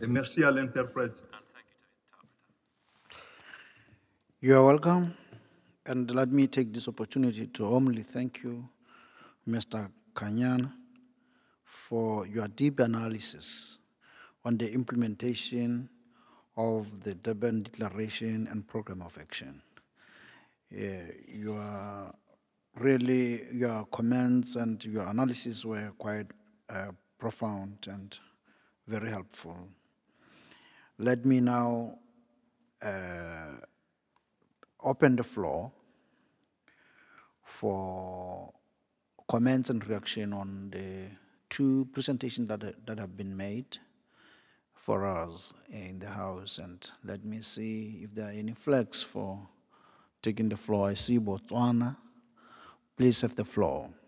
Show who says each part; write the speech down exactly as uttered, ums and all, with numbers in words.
Speaker 1: Et merci à l'interprète.
Speaker 2: You are welcome. And let me take this opportunity to warmly thank you, mister Kanyan, for your deep analysis on the implementation of the Durban Declaration and Program of Action. Yeah, your really your comments and your analysis were quite uh, profound and very helpful. Let me now uh, open the floor for comments and reaction on the two presentations that, that have been made for us in the House. And let me see if there are any flags for taking the floor. I see Botswana. Please have the floor.